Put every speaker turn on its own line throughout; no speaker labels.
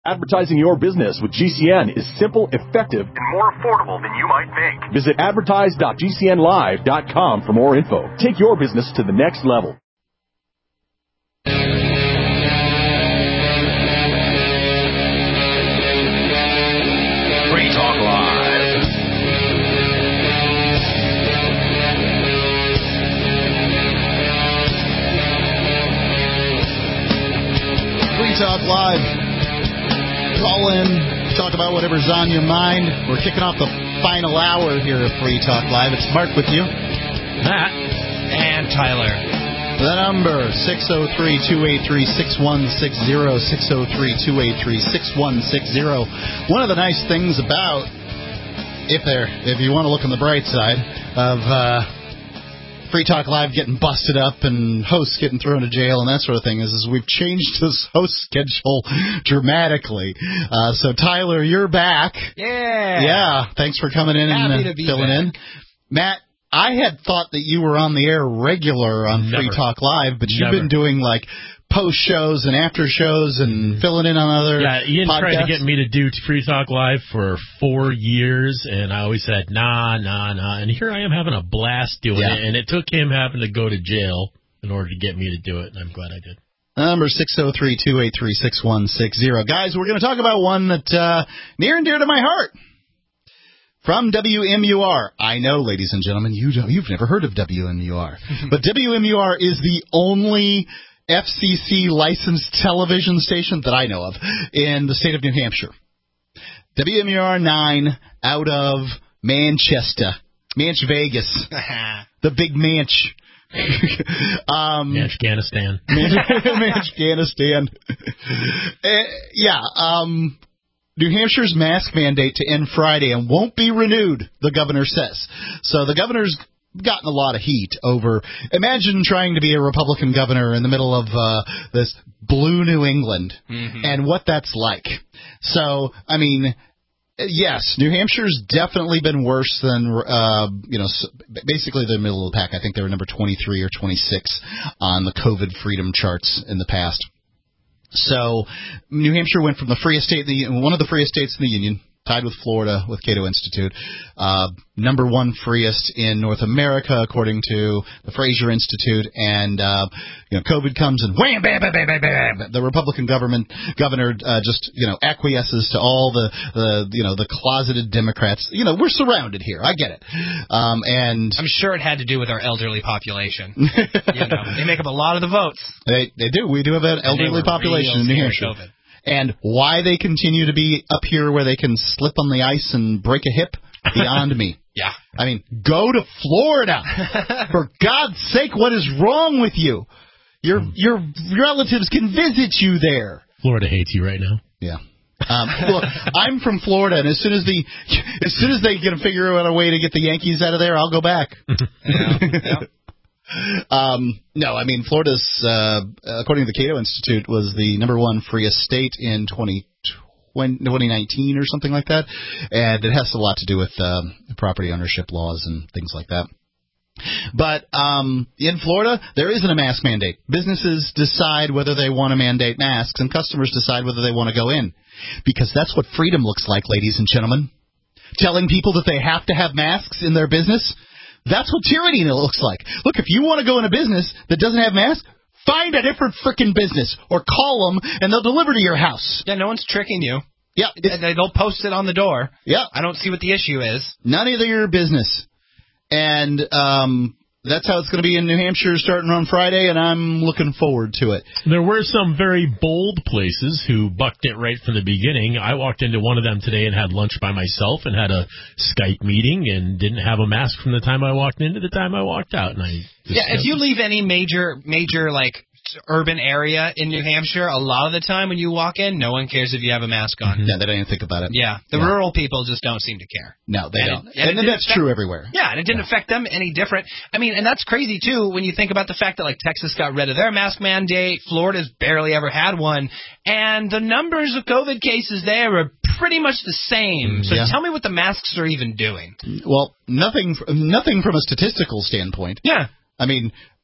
Advertising your business with GCN is simple, effective, and more affordable than you might think. Visit advertise.gcnlive.com for more info. Take your business to the next level.
Free Talk Live.
Free Talk Live. Call in, talk about whatever's on your mind. We're kicking off the final hour here of Free Talk Live. It's Mark with you.
Matt. And Tyler.
The number, 603-283-6160, 603-283-6160. One of the nice things about, if you want to look on the bright side of Free Talk Live getting busted up and hosts getting thrown to jail and that sort of thing is we've changed this host schedule dramatically. So, Tyler, you're back. Yeah. Thanks for coming in and filling in. Matt, I had thought that you were on the air regular on Free Talk Live, but you've been doing like post shows and after shows and filling in on other
Ian
podcasts.
tried to get me to do Free Talk Live for 4 years, and I always said, nah. And here I am having a blast doing it, and it took him having to go to jail in order to get me to do it, and I'm glad I did.
Number 603-283-6160. Guys, we're going to talk about one that near and dear to my heart. From WMUR. I know, ladies and gentlemen, you've never heard of WMUR. But WMUR is the only FCC licensed television station that I know of in the state of New Hampshire. WMUR 9 out of Manchester. Manch Vegas. The big Manch.
Manchganistan.
Manchganistan. New Hampshire's mask mandate to end Friday and won't be renewed, the governor says. So the governor's gotten a lot of heat over. Imagine trying to be a Republican governor in the middle of this blue New England and what that's like. So, I mean, yes, New Hampshire's definitely been worse than, basically the middle of the pack. I think they were number 23 or 26 on the COVID freedom charts in the past. So, New Hampshire went from the freest state, one of the freest states in the Union, tied with Florida, with Cato Institute, number one freest in North America, according to the Fraser Institute, and COVID comes and wham, bam, bam, bam, bam, bam. The Republican governor just acquiesces to all the closeted Democrats. We're surrounded here. I get it, and
I'm sure it had to do with our elderly population. They make up a lot of the votes.
They do. We do have an elderly population in New Hampshire. COVID. And why they continue to be up here where they can slip on the ice and break a hip, beyond me.
Yeah.
I mean, go to Florida. For God's sake, what is wrong with you? Your relatives can visit you there.
Florida hates you right now.
Yeah. Look, I'm from Florida, and as soon as they can figure out a way to get the Yankees out of there, I'll go back.
Yeah.
No, I mean, Florida's, according to the Cato Institute, was the number one freest state in 2019 or something like that. And it has a lot to do with property ownership laws and things like that. But in Florida, there isn't a mask mandate. Businesses decide whether they want to mandate masks, and customers decide whether they want to go in. Because that's what freedom looks like, ladies and gentlemen. Telling people that they have to have masks in their business, that's what tyranny looks like. Look, if you want to go in a business that doesn't have masks, find a different frickin' business or call them and they'll deliver to your house.
Yeah, no one's tricking you.
Yeah.
They'll post it on the door.
Yeah.
I don't see what the issue is.
None of your business. And that's how it's going to be in New Hampshire starting on Friday, and I'm looking forward to it.
There were some very bold places who bucked it right from the beginning. I walked into one of them today and had lunch by myself and had a Skype meeting and didn't have a mask from the time I walked in to the time I walked out. And
if you leave any major like urban area in New Hampshire, a lot of the time when you walk in, no one cares if you have a mask on.
Yeah, they don't even think about it.
Yeah, the rural people just don't seem to care.
No, they don't. And that's true everywhere.
Yeah, and it didn't affect them any different. I mean, and that's crazy, too, when you think about the fact that, like, Texas got rid of their mask mandate, Florida's barely ever had one, and the numbers of COVID cases there are pretty much the same. So tell me what the masks are even doing.
Well, nothing from a statistical standpoint.
Yeah.
I mean,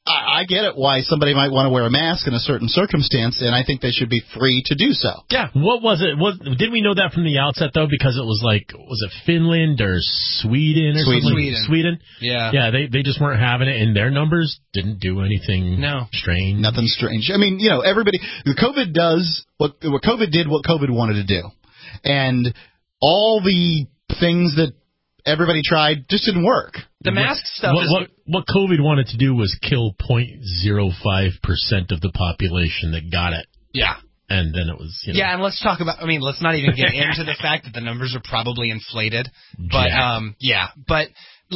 I get it why somebody might want to wear a mask in a certain circumstance, and I think they should be free to do so.
Yeah. What was it? Didn't we know that from the outset, though? Because it was like, was it Finland or Sweden or something? Sweden.
Yeah.
Yeah, they just weren't having it, and their numbers didn't do anything strange.
Nothing strange. I mean, everybody, COVID does what COVID did, what COVID wanted to do. And all the things that everybody tried just didn't work.
The mask stuff
what COVID wanted to do was kill 0.05% of the population that got it.
Yeah.
And then it was,
Yeah, and let's talk about, let's not even get into the fact that the numbers are probably inflated. But, But,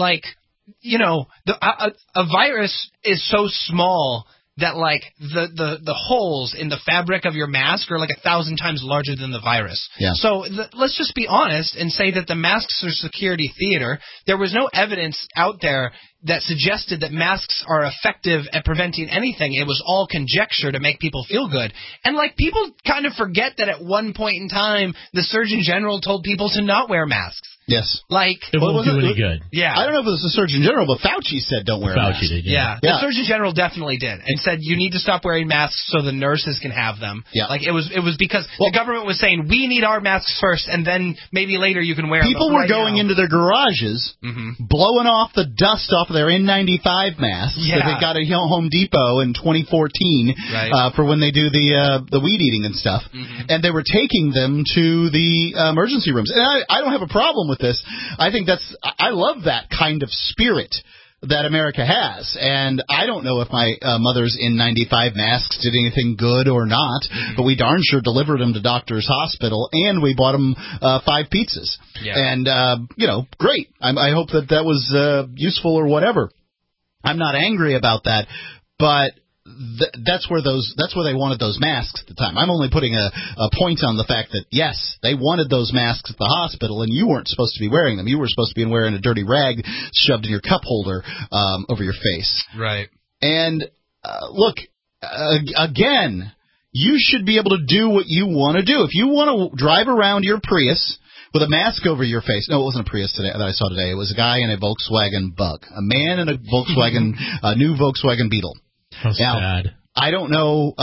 a virus is so small that, the holes in the fabric of your mask are 1,000 times larger than the virus.
Yeah.
So let's just be honest and say that the masks are security theater. There was no evidence out there that suggested that masks are effective at preventing anything. It was all conjecture to make people feel good. And, people kind of forget that at one point in time, the Surgeon General told people to not wear masks.
Yes.
It won't do any good.
Yeah.
I don't know if it was the Surgeon General, but Fauci said don't wear a mask.
Fauci did,
yeah. The Surgeon General definitely did, and said you need to stop wearing masks so the nurses can have them.
Yeah.
It was because the government was saying we need our masks first, and then maybe later you can wear them.
People were going into their garages, blowing off the dust off of their N95 masks that they got at Home Depot in 2014 for when they do the weed eating and stuff, and they were taking them to the emergency rooms. And I don't have a problem with this. I think I love that kind of spirit that America has, and I don't know if my mother's N95 masks did anything good or not, but we darn sure delivered them to Doctor's Hospital, and we bought them 5 pizzas. Yeah. And, great. I hope that was useful or whatever. I'm not angry about that, but that's where they wanted those masks at the time. I'm only putting a point on the fact that, yes, they wanted those masks at the hospital, and you weren't supposed to be wearing them. You were supposed to be wearing a dirty rag shoved in your cup holder over your face.
Right.
And, look, again, you should be able to do what you want to do. If you want to drive around your Prius with a mask over your face. No, it wasn't a Prius that I saw today. It was a guy in a Volkswagen Bug. A man in a new Volkswagen Beetle.
How sad.
I don't know.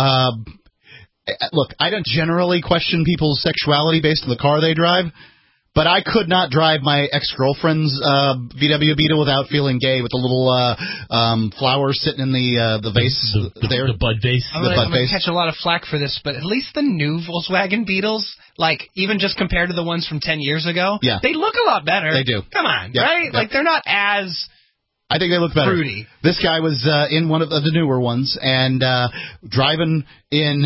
Look, I don't generally question people's sexuality based on the car they drive, but I could not drive my ex-girlfriend's VW Beetle without feeling gay with the little flower sitting in the vase there.
The bud vase.
I'm going to catch a lot of flack for this, but at least the new Volkswagen Beetles, even just compared to the ones from 10 years ago, they look a lot better.
They do.
Come on,
yep.
right?
Yep.
They're not as...
I think they look better.
Fruity.
This guy was in one of the newer ones and driving in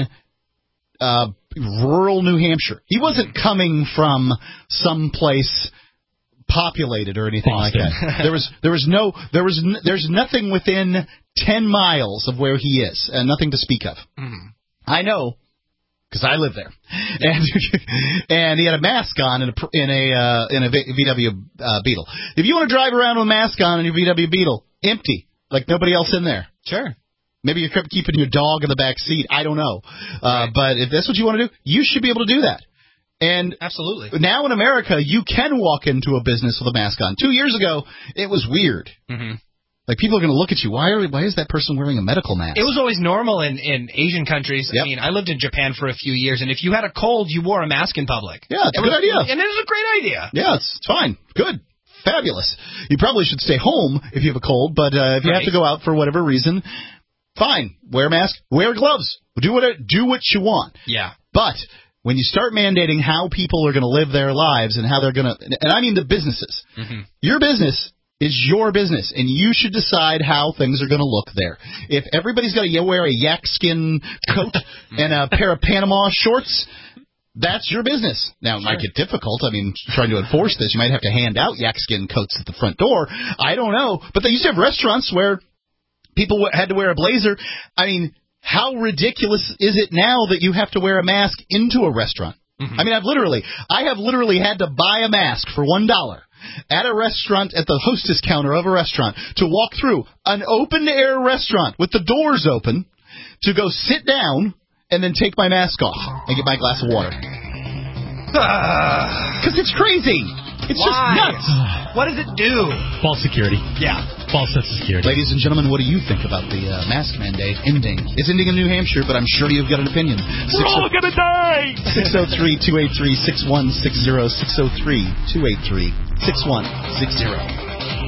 rural New Hampshire. He wasn't coming from some place populated or anything like that. There's nothing within 10 miles of where he is, and nothing to speak of. Mm-hmm. I know. Because I live there, and he had a mask on in a VW Beetle. If you want to drive around with a mask on in your VW Beetle, empty, like nobody else in there.
Sure.
Maybe you're keeping your dog in the back seat. I don't know. But if that's what you want to do, you should be able to do that. And
absolutely.
Now in America, you can walk into a business with a mask on. 2 years ago, it was weird. Mm-hmm. People are going to look at you. Why is that person wearing a medical mask?
It was always normal in Asian countries. Yep. I mean, I lived in Japan for a few years, and if you had a cold, you wore a mask in public.
Yeah, it's a good idea.
And it was a great idea.
Yeah, it's fine. Good. Fabulous. You probably should stay home if you have a cold, but if you have to go out for whatever reason, fine. Wear a mask. Wear gloves. Do what you want.
Yeah.
But when you start mandating how people are going to live their lives and how they're going to, and I mean the businesses, your business is your business, and you should decide how things are going to look there. If everybody's got to wear a yak skin coat and a pair of Panama shorts, that's your business. Now, it might get difficult. I mean, trying to enforce this, you might have to hand out yak skin coats at the front door. I don't know. But they used to have restaurants where people had to wear a blazer. I mean, how ridiculous is it now that you have to wear a mask into a restaurant? Mm-hmm. I mean, I have literally had to buy a mask for $1 at a restaurant, at the hostess counter of a restaurant, to walk through an open-air restaurant with the doors open to go sit down and then take my mask off and get my glass of water. Because it's crazy. It's just nuts.
What does it do?
False security.
Yeah.
false sense of security.
Ladies and gentlemen, what do you think about the mask mandate ending? It's ending in New Hampshire, but I'm sure you've got an opinion.
We're all going to die!
603-283-6160, 603-283-6160.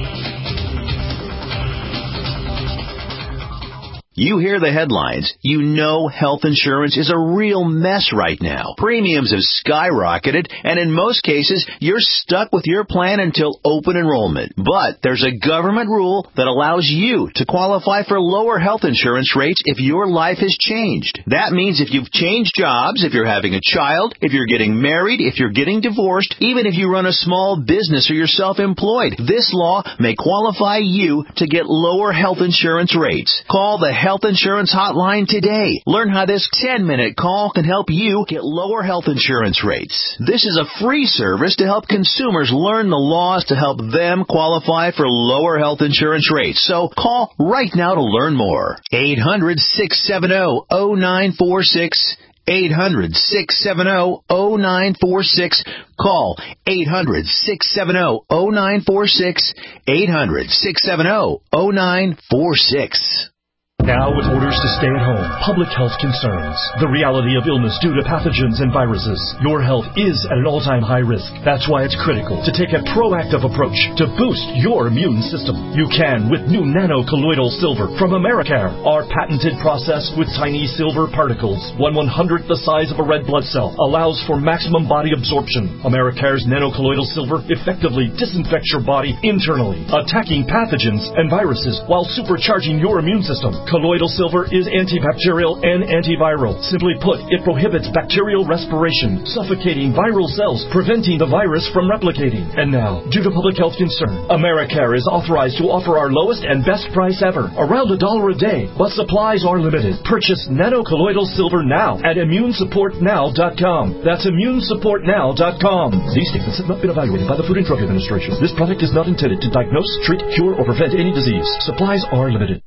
You hear the headlines. You know health insurance is a real mess right now. Premiums have skyrocketed, and in most cases, you're stuck with your plan until open enrollment. But there's a government rule that allows you to qualify for lower health insurance rates if your life has changed. That means if you've changed jobs, if you're having a child, if you're getting married, if you're getting divorced, even if you run a small business or you're self-employed, this law may qualify you to get lower health insurance rates. Call the Health Insurance Hotline today. Learn how this 10-minute call can help you get lower health insurance rates. This is a free service to help consumers learn the laws to help them qualify for lower health insurance rates. So call right now to learn more. 800-670-0946. 800-670-0946. Call 800-670-0946. 800-670-0946.
Now, with orders to stay at home, public health concerns, the reality of illness due to pathogens and viruses, your health is at an all-time high risk. That's why it's critical to take a proactive approach to boost your immune system. You can with new nano-colloidal silver from Americare. Our patented process with tiny silver particles, 1/100th the size of a red blood cell, allows for maximum body absorption. Americare's nano-colloidal silver effectively disinfects your body internally, attacking pathogens and viruses while supercharging your immune system. Colloidal silver is antibacterial and antiviral. Simply put, it prohibits bacterial respiration, suffocating viral cells, preventing the virus from replicating. And now, due to public health concern, Americare is authorized to offer our lowest and best price ever, around $1 a day, but supplies are limited. Purchase nano-colloidal silver now at immunesupportnow.com. That's immunesupportnow.com. These statements have not been evaluated by the Food and Drug Administration. This product is not intended to diagnose, treat, cure, or prevent any disease. Supplies are limited.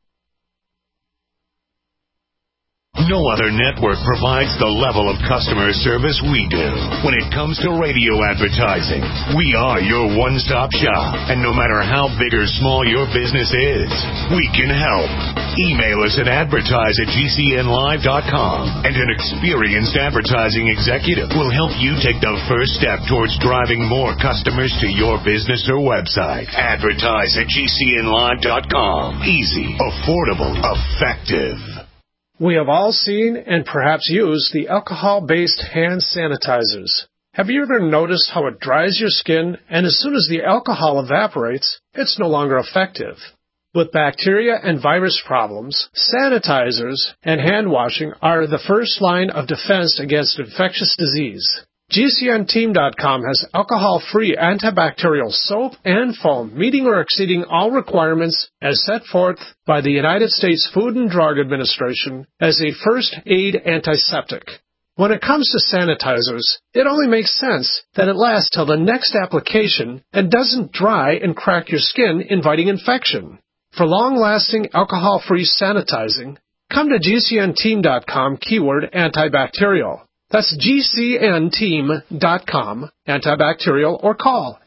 No other network provides the level of customer service we do. When it comes to radio advertising, we are your one-stop shop. And no matter how big or small your business is, we can help. Email us at advertise@gcnlive.com, and an experienced advertising executive will help you take the first step towards driving more customers to your business or website. Advertise@gcnlive.com. Easy, affordable, effective.
We have all seen and perhaps used the alcohol-based hand sanitizers. Have you ever noticed how it dries your skin, and as soon as the alcohol evaporates, it's no longer effective? With bacteria and virus problems, sanitizers and hand washing are the first line of defense against infectious disease. GCNteam.com has alcohol-free antibacterial soap and foam, meeting or exceeding all requirements as set forth by the United States Food and Drug Administration as a first-aid antiseptic. When it comes to sanitizers, it only makes sense that it lasts till the next application and doesn't dry and crack your skin, inviting infection. For long-lasting alcohol-free sanitizing, come to GCNteam.com keyword antibacterial. That's GCNteam.com, antibacterial, or call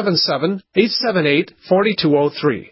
877-878-4203.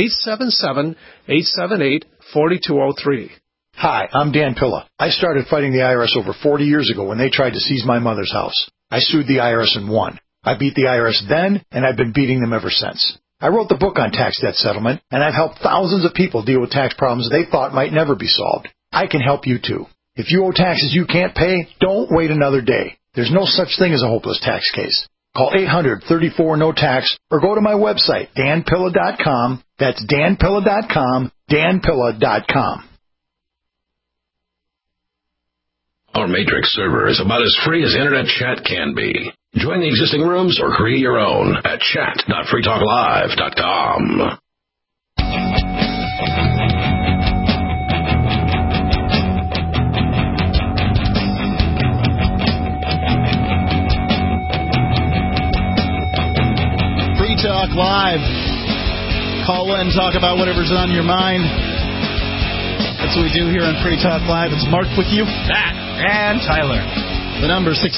877-878-4203.
Hi, I'm Dan Pilla. I started fighting the IRS over 40 years ago when they tried to seize my mother's house. I sued the IRS and won. I beat the IRS then, and I've been beating them ever since. I wrote the book on tax debt settlement, and I've helped thousands of people deal with tax problems they thought might never be solved. I can help you too. If you owe taxes you can't pay, don't wait another day. There's no such thing as a hopeless tax case. Call 800-34-NO-TAX or go to my website, danpilla.com. That's danpilla.com, danpilla.com.
Our Matrix server is about as free as internet chat can be. Join the existing rooms or create your own at chat.freetalklive.com.
Talk Live. Call in, talk about whatever's on your mind. That's what we do here on Free Talk Live. It's Mark with you.
Matt and Tyler.
The number is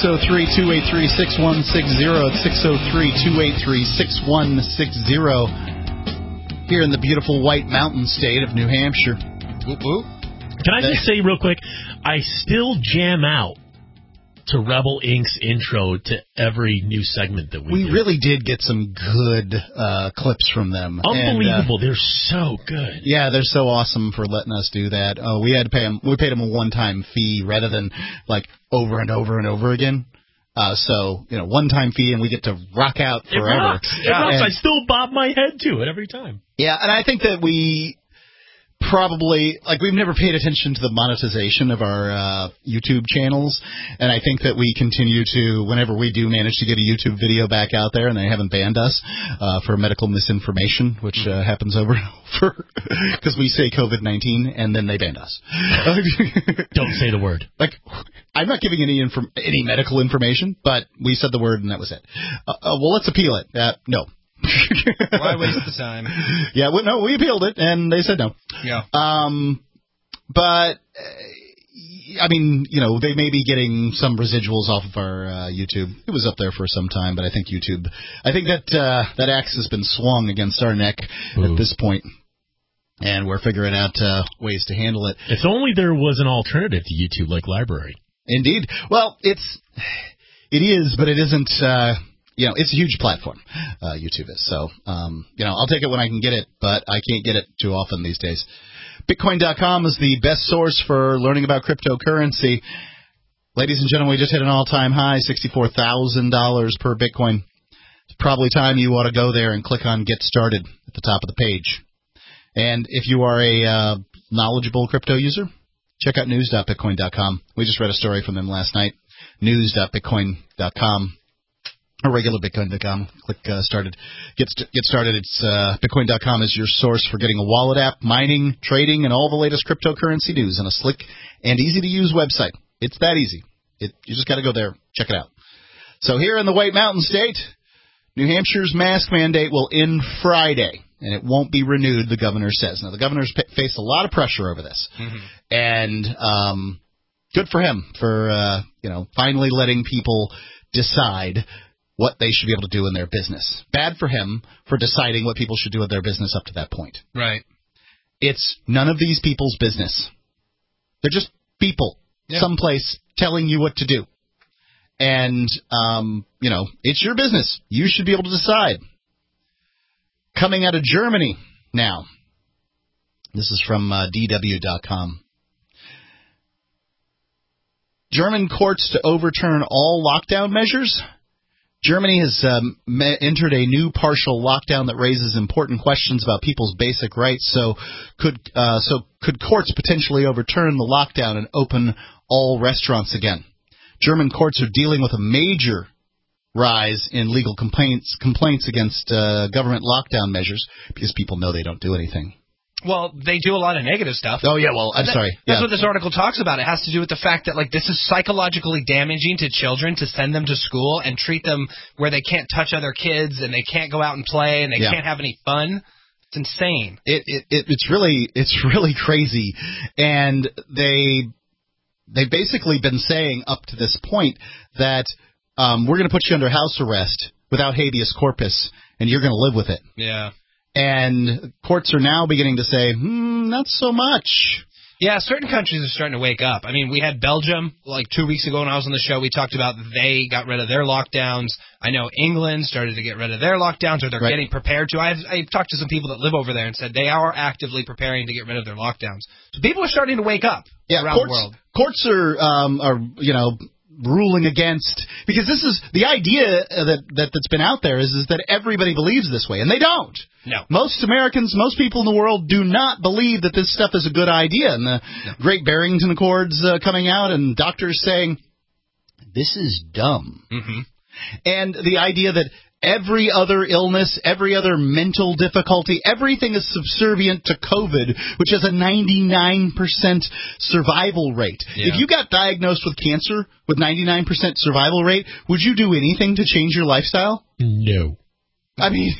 603-283-6160. It's 603-283-6160. here in the beautiful White Mountain state of New Hampshire. Whoop, whoop.
Can I just say real quick, I still jam out to Rebel Inc.'s intro to every new segment that we do.
really did get some good clips from them.
Unbelievable. And, they're so good.
Yeah, they're so awesome for letting us do that. We had to pay them. We paid them a one-time fee rather than like over and over and over again. So, one-time fee, and we get to rock out forever.
It rocks. It rocks. I still bob my head to it every time.
Yeah, and I think that we probably, we've never paid attention to the monetization of our YouTube channels, and I think that we continue to, whenever we do manage to get a YouTube video back out there, and they haven't banned us for medical misinformation, which happens over and over, because we say COVID-19, and then they banned us.
Don't say the word.
I'm not giving any medical information, but we said the word, and that was it. Well, let's appeal it. No.
Why waste the time?
Yeah, we appealed it, and they said no.
Yeah.
But they may be getting some residuals off of our YouTube. It was up there for some time, but I think that axe has been swung against our neck at this point, and we're figuring out ways to handle it.
If only there was an alternative to YouTube, like Library.
Indeed. Well, it is, but it isn't. It's a huge platform, YouTube is. So, I'll take it when I can get it, but I can't get it too often these days. Bitcoin.com is the best source for learning about cryptocurrency. Ladies and gentlemen, we just hit an all-time high, $64,000 per Bitcoin. It's probably time you ought to go there and click on Get Started at the top of the page. And if you are a knowledgeable crypto user, check out news.bitcoin.com. We just read a story from them last night, news.bitcoin.com. Or regular Bitcoin.com. Click started. Get started. It's Bitcoin.com is your source for getting a wallet app, mining, trading, and all the latest cryptocurrency news on a slick and easy-to-use website. It's that easy. You just got to go there. Check it out. So here in the White Mountain State, New Hampshire's mask mandate will end Friday, and it won't be renewed, the governor says. Now, the governor's faced a lot of pressure over this. Mm-hmm. And good for him for, finally letting people decide what they should be able to do in their business. Bad for him for deciding what people should do in their business up to that point.
Right.
It's none of these people's business. They're just people someplace telling you what to do. And, it's your business. You should be able to decide. Coming out of Germany now. This is from DW.com. German courts to overturn all lockdown measures. Germany has entered a new partial lockdown that raises important questions about people's basic rights. So could courts potentially overturn the lockdown and open all restaurants again? German courts are dealing with a major rise in legal complaints against government lockdown measures because people know they don't do anything.
Well, they do a lot of negative stuff.
Oh, yeah, well, I'm sorry.
That's what this article talks about. It has to do with the fact that, this is psychologically damaging to children to send them to school and treat them where they can't touch other kids and they can't go out and play and they can't have any fun. It's insane.
It's really crazy. And they've basically been saying up to this point that we're going to put you under house arrest without habeas corpus, and you're going to live with it.
Yeah.
And courts are now beginning to say, not so much.
Yeah, certain countries are starting to wake up. I mean, we had Belgium 2 weeks ago when I was on the show. We talked about they got rid of their lockdowns. I know England started to get rid of their lockdowns, or they're getting prepared to. I've talked to some people that live over there and said they are actively preparing to get rid of their lockdowns. So people are starting to wake up around the world.
Courts are ruling against, because this is the idea that's been out there is that everybody believes this way, and they don't.
No.
Most Americans, most people in the world do not believe that this stuff is a good idea. And the Great Barrington Accords coming out and doctors saying, this is dumb. Mm-hmm. And the idea that every other illness, every other mental difficulty, everything is subservient to COVID, which has a 99% survival rate. Yeah. If you got diagnosed with cancer with 99% survival rate, would you do anything to change your lifestyle?
No.
I mean,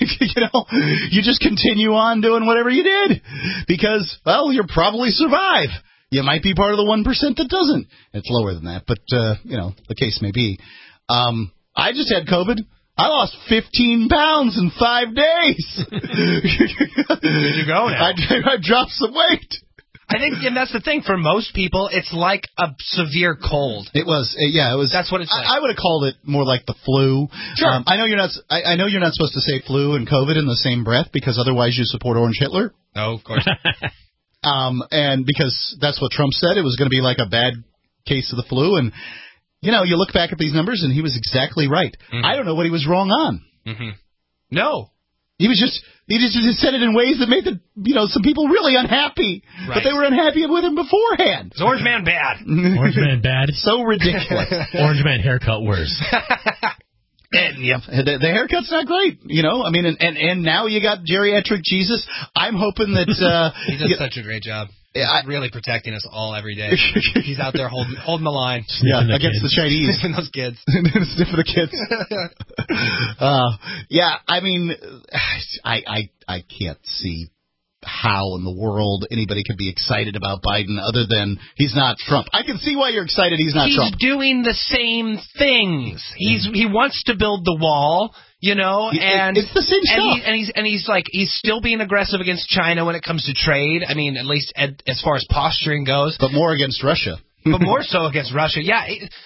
you just continue on doing whatever you did because, you'll probably survive. You might be part of the 1% that doesn't. It's lower than that, but, the case may be. I just had COVID. I lost 15 pounds in 5 days.
Where'd you go now?
I dropped some weight.
I think, and that's the thing. For most people, it's like a severe cold.
It was, yeah, it was.
That's what it's like.
I would have called it more like the flu.
Sure.
I know you're not. I know you're not supposed to say flu and COVID in the same breath because otherwise you support Orange Hitler.
No, of course.
And because that's what Trump said, it was going to be like a bad case of the flu. And you know, you look back at these numbers, and he was exactly right. Mm-hmm. I don't know what he was wrong on.
Mm-hmm. No.
He just said it in ways that made some people really unhappy. Right. But they were unhappy with him beforehand.
Is Orange Man bad?
Orange Man bad?
So ridiculous.
Orange Man haircut worse.
And yep, the haircut's not great, you know. I mean, and now you got geriatric Jesus. I'm hoping that
he does such a great job. He's really protecting us all every day. He's out there holding the line.
Against the Chinese.
Sniffing those kids.
Sniffing the kids. I mean, I can't see how in the world anybody could be excited about Biden other than he's not Trump. I can see why you're excited he's not Trump.
He's doing the same things. He wants to build the wall, you know, and
it's the same stuff.
And he's still being aggressive against China when it comes to trade. I mean, at least as far as posturing goes.
But more against Russia.
But more so against Russia. Yeah,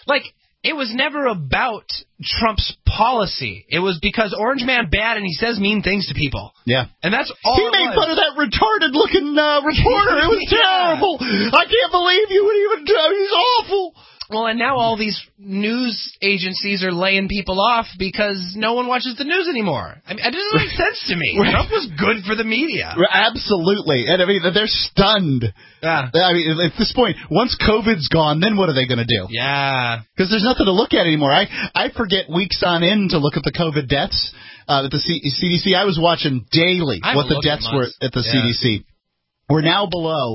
it was never about Trump's policy. It was because Orange Man bad and he says mean things to people.
Yeah.
And that's all
he made fun of that retarded-looking reporter. It was terrible. I can't believe you would even do it. He's awful.
Well, and now all these news agencies are laying people off because no one watches the news anymore. I mean, it doesn't make sense to me. Trump was good for the media.
Absolutely. And I mean, they're stunned.
Yeah.
I mean, at this point, once COVID's gone, then what are they going to do?
Yeah.
Because there's nothing to look at anymore. I forget weeks on end to look at the COVID deaths at the CDC. I was watching daily what the deaths were at the CDC. We're now below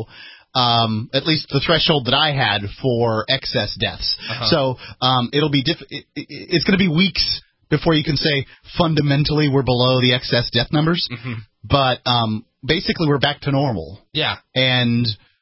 at least the threshold that I had for excess deaths. So it'll be it's going to be weeks before you can say fundamentally we're below the excess death numbers. Mm-hmm. But basically we're back to normal.
Yeah.
And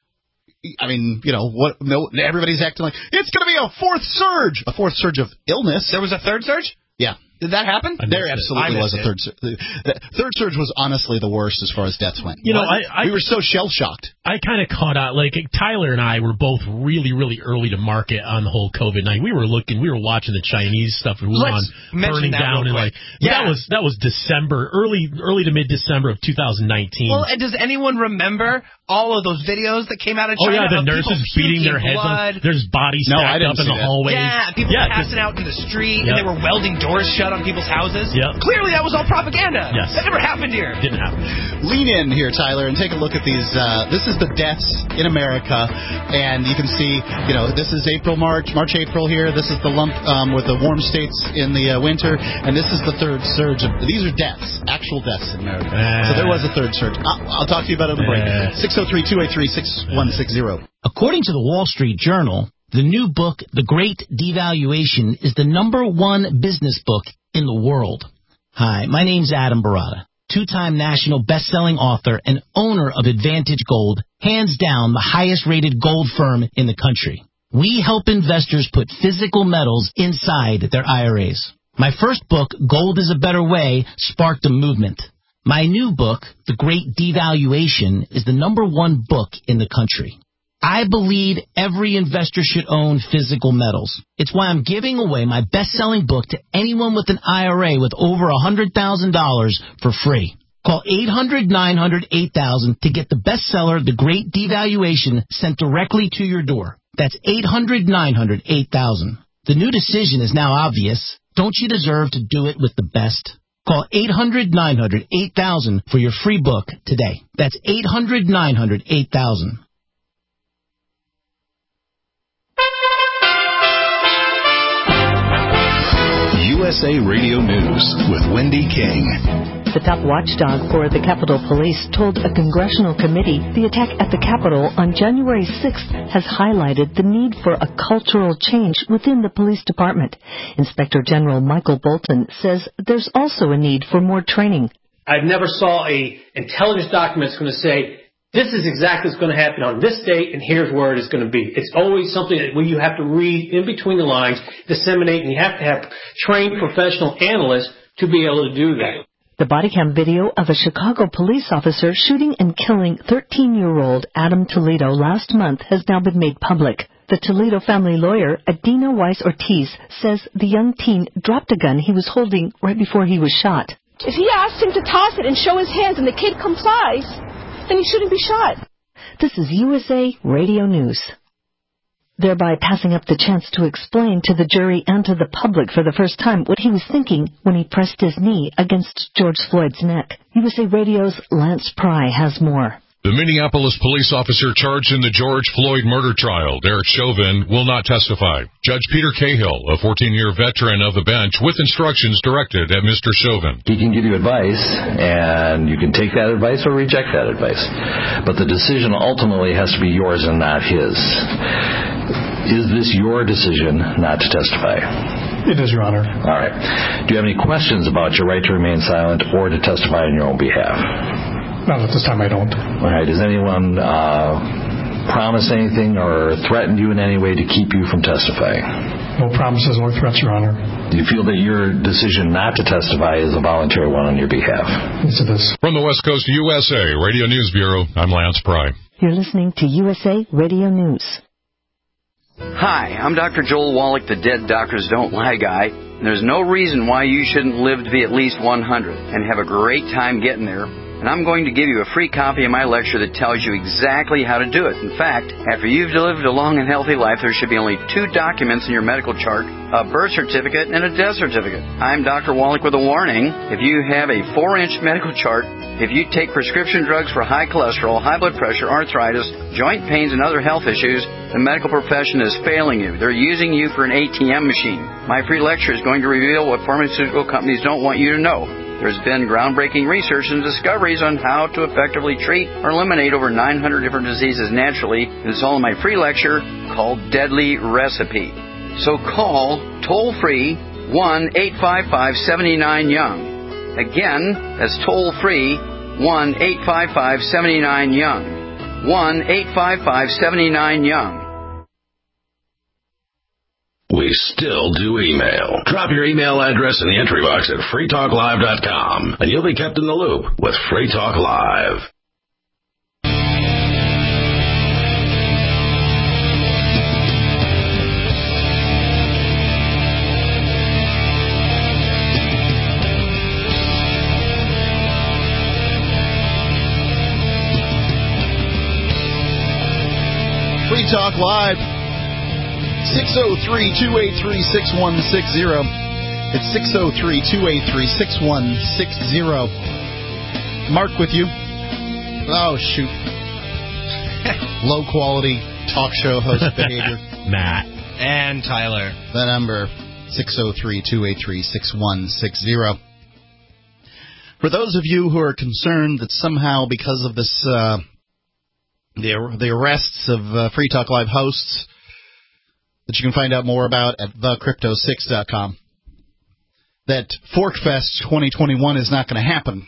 I mean, you know, everybody's acting like it's going to be a fourth surge of illness.
There was a third surge?
Yeah.
Did that happen?
There absolutely was a third surge. The third surge was honestly the worst as far as deaths went.
You know,
we were so shell-shocked.
I kind of caught out, like, Tyler and I were both really, really early to market on the whole COVID-19. We were watching the Chinese stuff and we were on burning down. And that was December, early to mid-December of 2019.
Well, and does anyone remember all of those videos that came out of China?
Oh, yeah, the nurses beating their heads on. There's bodies stacked up in the hallways.
Yeah, people passing out in the street, and they were welding doors shut on people's houses.
Yep.
Clearly that was all propaganda.
Yes.
That never happened here.
Didn't happen.
Lean in here, Tyler, and take a look at these. This is the deaths in America, and you can see, you know, this is March, April here. This is the lump with the warm states in the winter, and this is the third surge. These are deaths, actual deaths in America. So there was a third surge. I'll talk to you about it on the break. 603-283-6160.
According to the Wall Street Journal, the new book, The Great Devaluation, is the #1 business book in the world. Hi, my name's Adam Barata, two-time national best-selling author and owner of Advantage Gold, hands down the highest-rated gold firm in the country. We help investors put physical metals inside their IRAs. My first book, Gold is a Better Way, sparked a movement. My new book, The Great Devaluation, is the #1 book in the country. I believe every investor should own physical metals. It's why I'm giving away my best-selling book to anyone with an IRA with over $100,000 for free. Call 800-900-8000 to get the bestseller, The Great Devaluation, sent directly to your door. That's 800-900-8000. The new decision is now obvious. Don't you deserve to do it with the best? Call 800-900-8000 for your free book today. That's 800-900-8000.
USA Radio News with Wendy King.
The top watchdog for the Capitol Police told a congressional committee the attack at the Capitol on January 6th has highlighted the need for a cultural change within the police department. Inspector General Michael Bolton says there's also a need for more training.
I've never saw a intelligence document that's going to say, this is exactly what's going to happen on this date, and here's where it is going to be. It's always something that you have to read in between the lines, disseminate, and you have to have trained professional analysts to be able to do that.
The body cam video of a Chicago police officer shooting and killing 13-year-old Adam Toledo last month has now been made public. The Toledo family lawyer, Adina Weiss-Ortiz, says the young teen dropped a gun he was holding right before he was shot.
If he asks him to toss it and show his hands and the kid complies, then he shouldn't be shot.
This is USA Radio News. Thereby passing up the chance to explain to the jury and to the public for the first time what he was thinking when he pressed his knee against George Floyd's neck. USA Radio's Lance Pry has more.
The Minneapolis police officer charged in the George Floyd murder trial, Derek Chauvin, will not testify. Judge Peter Cahill, a 14-year veteran of the bench, with instructions directed at Mr. Chauvin.
He can give you advice, and you can take that advice or reject that advice. But the decision ultimately has to be yours and not his. Is this your decision not to testify?
It is, Your Honor.
All right. Do you have any questions about your right to remain silent or to testify on your own behalf?
Not at this time, I don't.
All right. Does anyone promise anything or threaten you in any way to keep you from testifying?
No promises or threats, Your Honor.
Do you feel that your decision not to testify is a voluntary one on your behalf?
Yes, it is.
From the West Coast USA Radio News Bureau, I'm Lance Pry.
You're listening to USA Radio News.
Hi, I'm Dr. Joel Wallach, the Dead Doctors Don't Lie guy. There's no reason why you shouldn't live to be at least 100 and have a great time getting there. And I'm going to give you a free copy of my lecture that tells you exactly how to do it. In fact, after you've lived a long and healthy life, there should be only 2 documents in your medical chart, a birth certificate and a death certificate. I'm Dr. Wallach with a warning. If you have a 4-inch medical chart, if you take prescription drugs for high cholesterol, high blood pressure, arthritis, joint pains, and other health issues, the medical profession is failing you. They're using you for an ATM machine. My free lecture is going to reveal what pharmaceutical companies don't want you to know. There's been groundbreaking research and discoveries on how to effectively treat or eliminate over 900 different diseases naturally. And it's all in my free lecture called Deadly Recipe. So call toll-free 1-855-79-YOUNG. Again, that's toll-free 1-855-79-YOUNG. 1-855-79-YOUNG.
We still do email. Drop your email address in the entry box at freetalklive.com, and you'll be kept in the loop with Free Talk Live.
Free Talk Live. 603-283-6160. It's 603-283-6160. Mark with you. Oh, shoot. Low-quality talk show host behavior.
Matt.
And Tyler.
The number, 603-283-6160. For those of you who are concerned that somehow because of this, the arrests of Free Talk Live hosts, that you can find out more about at thecrypto6.com, that ForkFest 2021 is not going to happen.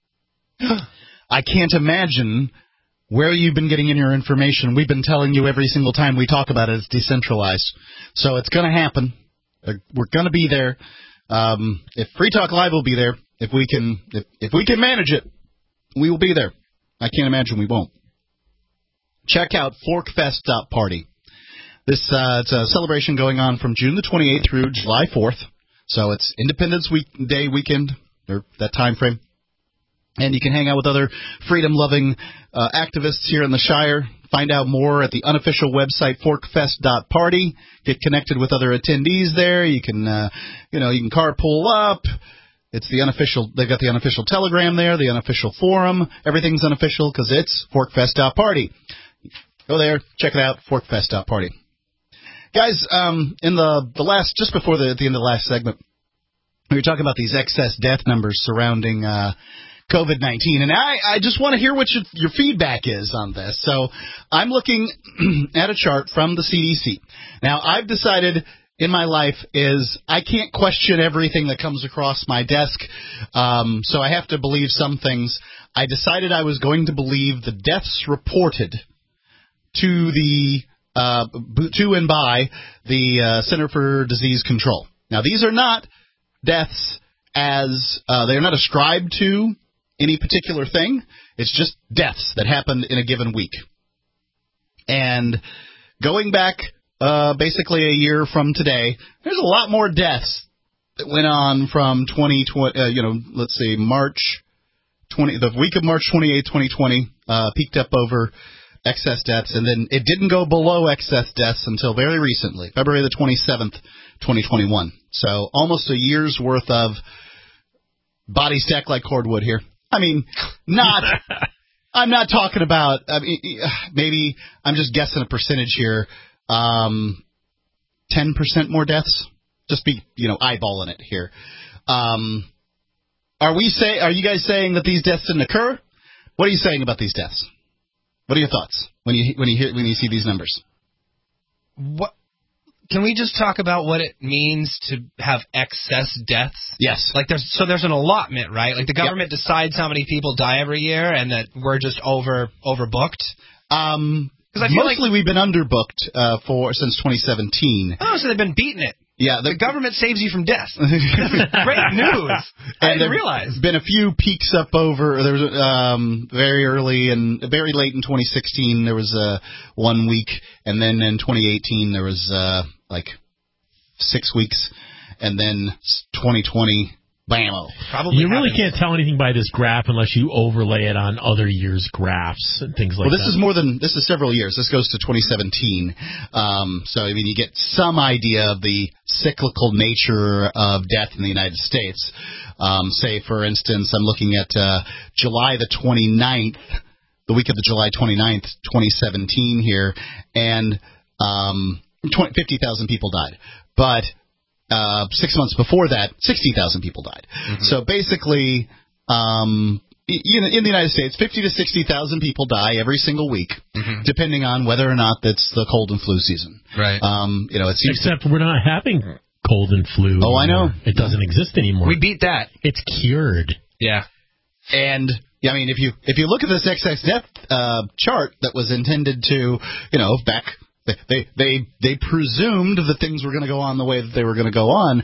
I can't imagine where you've been getting in your information. We've been telling you every single time we talk about it, it's decentralized. So it's going to happen. We're going to be there. If Free Talk Live will be there, if we can manage it, we will be there. I can't imagine we won't. Check out forkfest.party. It's a celebration going on from June the 28th through July 4th. So it's Independence Day weekend, or that time frame. And you can hang out with other freedom-loving activists here in the Shire. Find out more at the unofficial website, forkfest.party. Get connected with other attendees there. You can, you can carpool up. It's the unofficial. They've got the unofficial Telegram there, the unofficial forum. Everything's unofficial because it's forkfest.party. Go there, check it out, forkfest.party. Guys, in the last, just before the end of the last segment, we were talking about these excess death numbers surrounding COVID-19, and I just want to hear what your feedback is on this. So I'm looking at a chart from the CDC. Now, I've decided in my life is I can't question everything that comes across my desk, so I have to believe some things. I decided I was going to believe the deaths reported to and by the Center for Disease Control. Now, these are not deaths as they're not ascribed to any particular thing. It's just deaths that happened in a given week. And going back basically a year from today, there's a lot more deaths that went on from 2020. Let's see, the week of March 28, 2020, peaked up over excess deaths, and then it didn't go below excess deaths until very recently, February the 27th, 2021. So almost a year's worth of bodies stacked like cordwood here. I mean, I'm not talking about, maybe I'm just guessing a percentage here, 10% more deaths? Just be, eyeballing it here. Are you guys saying that these deaths didn't occur? What are you saying about these deaths? What are your thoughts when you see these numbers?
What? Can we just talk about what it means to have excess deaths?
Yes.
Like there's an allotment, right? Like the government decides how many people die every year, and that we're just overbooked.
Mostly we've been underbooked since 2017.
Oh, so they've been beating it.
Yeah,
the government saves you from death. Great news. I didn't realize.
Been a few peaks up over. There was very early and very late in 2016. There was 1 week, and then in 2018 there was 6 weeks, and then 2020. Bammo.
You really can't tell anything by this graph unless you overlay it on other years' graphs and things like that.
Well, this is several years. This goes to 2017. So, you get some idea of the cyclical nature of death in the United States. Say, for instance, I'm looking at July the 29th, the week of the July 29th, 2017 here, and 50,000 people died. But 6 months before that, 60,000 people died. Mm-hmm. So basically, in the United States, 50 to 60,000 people die every single week, depending on whether or not that's the cold and flu season.
Right.
Except we're not having cold and flu.
Oh, I know.
It doesn't exist anymore.
We beat that.
It's cured.
Yeah.
And if you look at this excess death chart that was intended to, back. They presumed that things were going to go on the way that they were going to go on.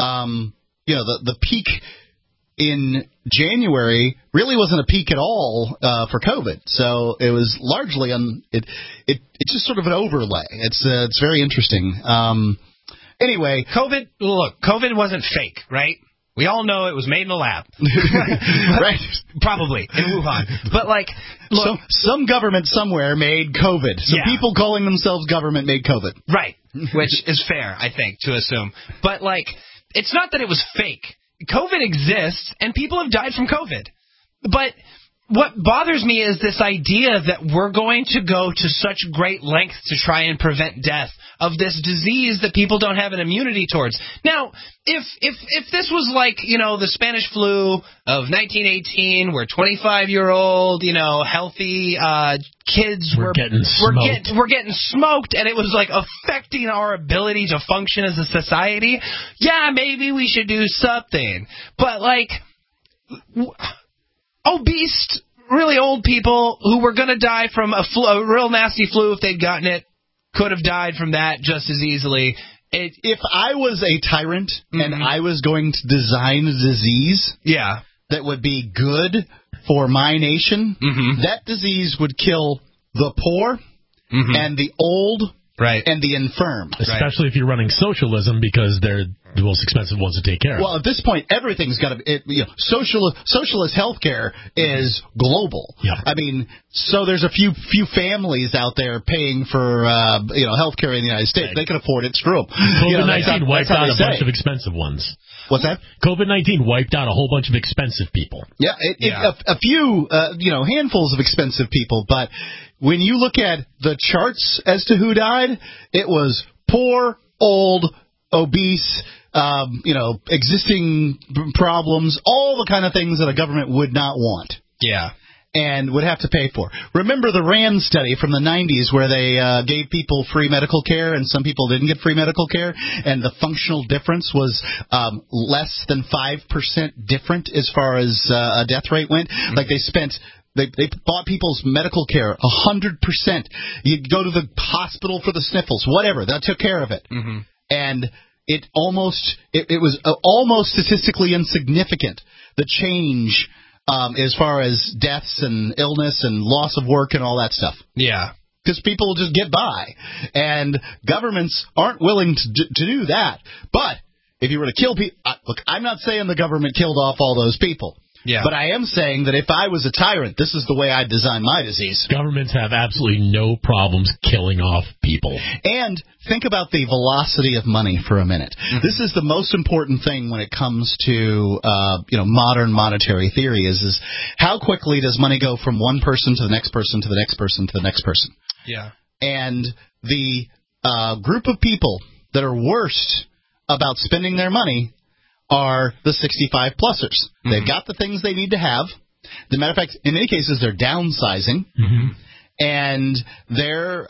The peak in January really wasn't a peak at all for COVID. So it was largely it's just sort of an overlay. It's very interesting. Anyway,
COVID wasn't fake, right? We all know it was made in a lab.
Right.
Probably, in Wuhan. But, look.
Some government somewhere made COVID. So people calling themselves government made COVID.
Right. Which is fair, I think, to assume. But, it's not that it was fake. COVID exists, and people have died from COVID. But what bothers me is this idea that we're going to go to such great lengths to try and prevent death of this disease that people don't have an immunity towards. Now, if this was like, the Spanish flu of 1918, where 25-year-old, healthy kids were getting smoked, and it was affecting our ability to function as a society, maybe we should do something. But obese, really old people who were going to die from a real nasty flu if they'd gotten it could have died from that just as easily.
If I was a tyrant and I was going to design a disease that would be good for my nation, that disease would kill the poor and the old and the infirm.
Especially if you're running socialism, because they're the most expensive ones to take care of.
Well, at this point, everything's got to socialist healthcare is global.
Yeah.
So there's a few families out there paying for healthcare in the United States. Right. They can afford it. Screw them.
COVID-19 wiped out a bunch of expensive ones.
What's that?
COVID-19 wiped out a whole bunch of expensive people.
Yeah, a few handfuls of expensive people, but when you look at the charts as to who died, it was poor, old, obese, existing problems, all the kind of things that a government would not want.
Yeah.
And would have to pay for. Remember the RAND study from the 90s where they gave people free medical care and some people didn't get free medical care, and the functional difference was less than 5% different as far as a death rate went? They bought people's medical care 100%. You'd go to the hospital for the sniffles, whatever. That took care of it. And it was almost statistically insignificant, the change as far as deaths and illness and loss of work and all that stuff.
Yeah.
Because people just get by, and governments aren't willing to do that. But if you were to kill people, look, I'm not saying the government killed off all those people.
Yeah.
But I am saying that if I was a tyrant, this is the way I'd design my disease.
Governments have absolutely no problems killing off people.
And think about the velocity of money for a minute. Mm-hmm. This is the most important thing when it comes to modern monetary theory is how quickly does money go from one person to the next person to the next person to the next person.
Yeah.
And the group of people that are worst about spending their money are the 65-plussers. Mm-hmm. They've got the things they need to have. As a matter of fact, in many cases, they're downsizing, and they're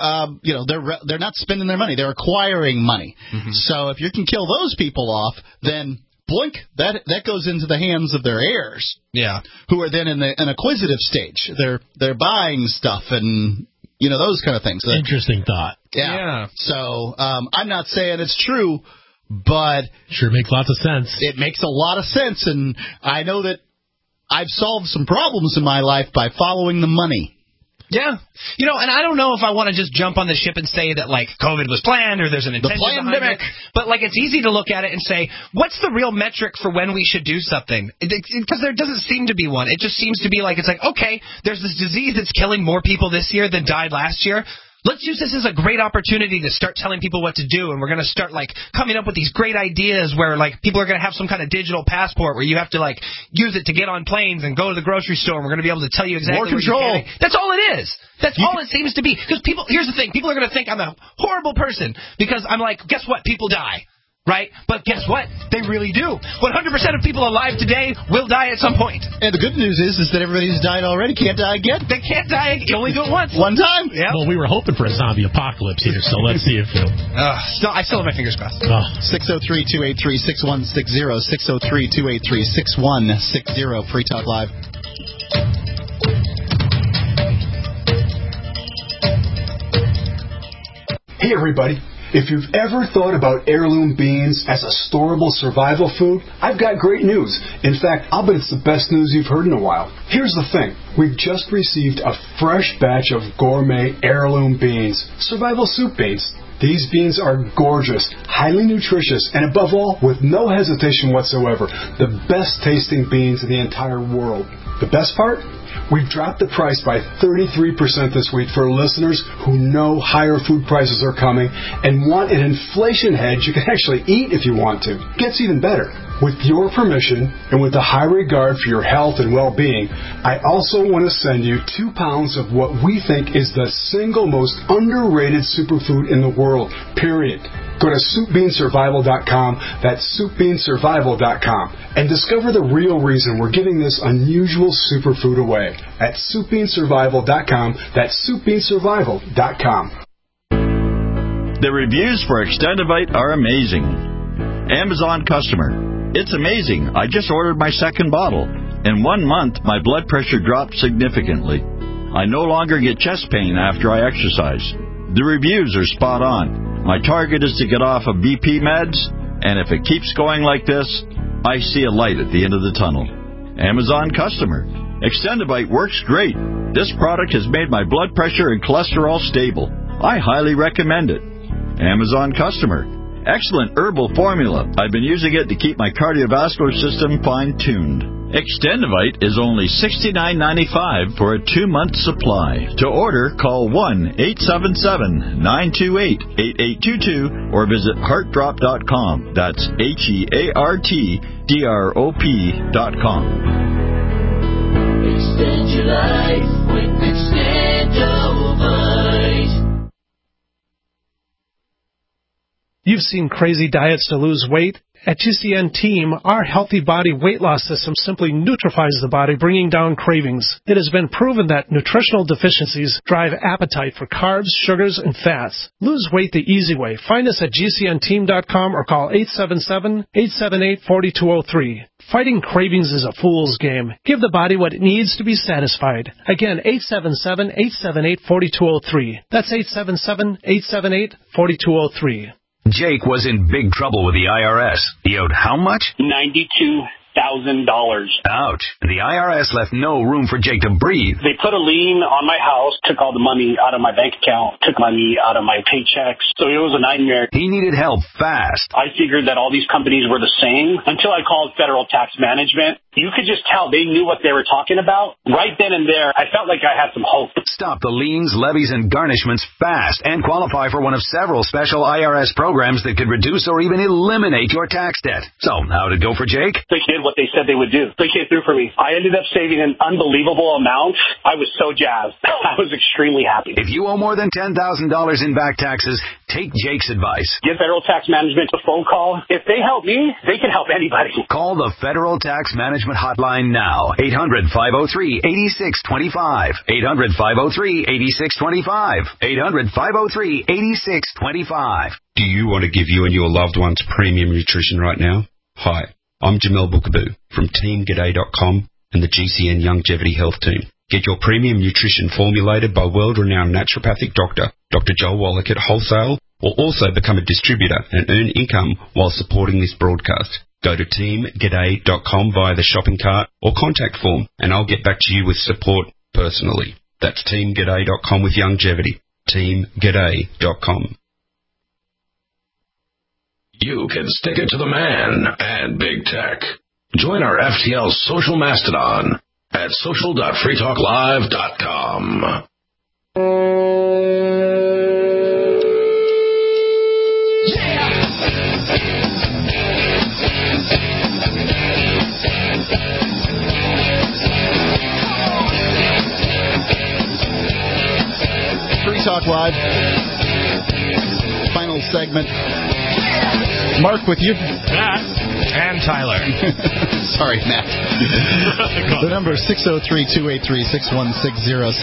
not spending their money. They're acquiring money. Mm-hmm. So if you can kill those people off, then blink, that goes into the hands of their heirs.
Yeah,
who are then in an acquisitive stage. They're buying stuff and those kind of things.
Interesting thought.
Yeah. So I'm not saying it's true. But
sure makes lots of sense.
It makes a lot of sense, and I know that I've solved some problems in my life by following the money.
Yeah. And I don't know if I want to just jump on the ship and say that, like, COVID was planned or there's an intention behind it. But, like, it's easy to look at it and say, what's the real metric for when we should do something? Because there doesn't seem to be one. It just seems to be like, it's like, okay, there's this disease that's killing more people this year than died last year. Let's use this as a great opportunity to start telling people what to do, and we're going to start, like, coming up with these great ideas where, like, people are going to have some kind of digital passport where you have to, like, use it to get on planes and go to the grocery store, and we're going to be able to tell you exactly
more control.
Where you're getting. That's all it is. That's all it seems to be. Because people, here's the thing, people are going to think I'm a horrible person because I'm like, guess what? People die. Right? But guess what? They really do. 100% of people alive today will die at some point.
And the good news is that everybody who's died already can't die again.
They can't die again. You only do it once.
One time.
Yep.
Well, we were hoping for a zombie apocalypse here, so let's see if
I still have my fingers crossed.
603-283-6160. 603-283-6160. Free Talk Live.
Hey, everybody. If you've ever thought about heirloom beans as a storable survival food, I've got great news. In fact, I'll bet it's the best news you've heard in a while. Here's the thing. We've just received a fresh batch of gourmet heirloom beans, survival soup beans. These beans are gorgeous, highly nutritious, and above all, with no hesitation whatsoever, the best tasting beans in the entire world. The best part? We've dropped the price by 33% this week for listeners who know higher food prices are coming and want an inflation hedge you can actually eat if you want to. Gets even better. With your permission and with a high regard for your health and well-being, I also want to send you 2 pounds of what we think is the single most underrated superfood in the world, period. Go to SoupBeanSurvival.com, that's SoupBeanSurvival.com, and discover the real reason we're giving this unusual superfood away at SoupBeanSurvival.com, that's SoupBeanSurvival.com.
The reviews for Extendivite are amazing. Amazon customer. It's amazing. I just ordered my second bottle. In 1 month, my blood pressure dropped significantly. I no longer get chest pain after I exercise. The reviews are spot on. My target is to get off of BP meds, and if it keeps going like this, I see a light at the end of the tunnel. Amazon customer. Extendivite works great. This product has made my blood pressure and cholesterol stable. I highly recommend it. Amazon customer. Excellent herbal formula. I've been using it to keep my cardiovascular system fine-tuned. Extendivite is only $69.95 for a 2-month supply. To order, call 1-877-928-8822 or visit heartdrop.com. That's HEARTDROP.com.
Extend your life with Extendivite.
You've seen crazy diets to lose weight. At GCN Team, our Healthy Body weight loss system simply neutralizes the body, bringing down cravings. It has been proven that nutritional deficiencies drive appetite for carbs, sugars, and fats. Lose weight the easy way. Find us at GCNteam.com or call 877-878-4203. Fighting cravings is a fool's game. Give the body what it needs to be satisfied. Again, 877-878-4203. That's 877-878-4203.
Jake was in big trouble with the IRS. He owed how much?
$92,000.
Ouch. The IRS left no room for Jake to breathe.
They put a lien on my house, took all the money out of my bank account, took money out of my paychecks. So it was a nightmare.
He needed help fast.
I figured that all these companies were the same until I called Federal Tax Management. You could just tell they knew what they were talking about. Right then and there, I felt like I had some hope.
Stop the liens, levies, and garnishments fast and qualify for one of several special IRS programs that could reduce or even eliminate your tax debt. So, how did it go for Jake?
They did what they said they would do. They came through for me. I ended up saving an unbelievable amount. I was so jazzed. I was extremely happy.
If you owe more than $10,000 in back taxes, take Jake's advice.
Give Federal Tax Management a phone call. If they help me, they can help anybody.
Call the Federal Tax Management hotline now. 800-503-8625. 800-503-8625. 800-503-8625.
Do you want to give you and your loved ones premium nutrition right now? Hi, I'm Jamel Bookaboo from TeamGaday.com and the GCN Longevity Health Team. Get your premium nutrition formulated by world-renowned naturopathic doctor, Dr. Joel Wallach at Wholesale, or also become a distributor and earn income while supporting this broadcast. Go to TeamGaday.com via the shopping cart or contact form, and I'll get back to you with support personally. That's TeamGaday.com with longevity. TeamGaday.com.
You can stick it to the man and big tech. Join our FTL social mastodon at social.freetalklive.com.
Free Talk Live. Final segment. Mark with you.
Matt. And Tyler.
Sorry, Matt. The number is 603-283-6160.